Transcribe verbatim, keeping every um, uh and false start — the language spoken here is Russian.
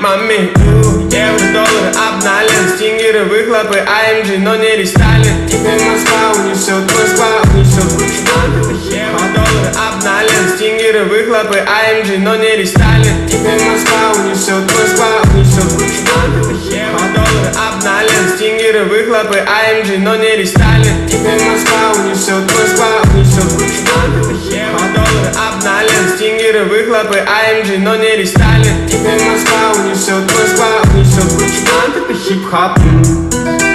маме. Евро, доллары, обнален, стингеры, выхлопы, АМГ, но не рестайлен. Теперь Москва унесет, Москва унесет. Евро, доллары, обнален, стингеры, выхлопы, АМГ, но не рестайлен. Теперь Москва унесет, Москва унесет. Евро, доллары, обнален, стингеры, выхлопы, АМГ, но не рестайлен. Теперь Москва унесет, Москва унесет. Евро, доллары, обнален, стингеры, выхлопы, АМГ, но не рестайлен. Теперь Москва унесет, Москва унесет. Это хип-хоп.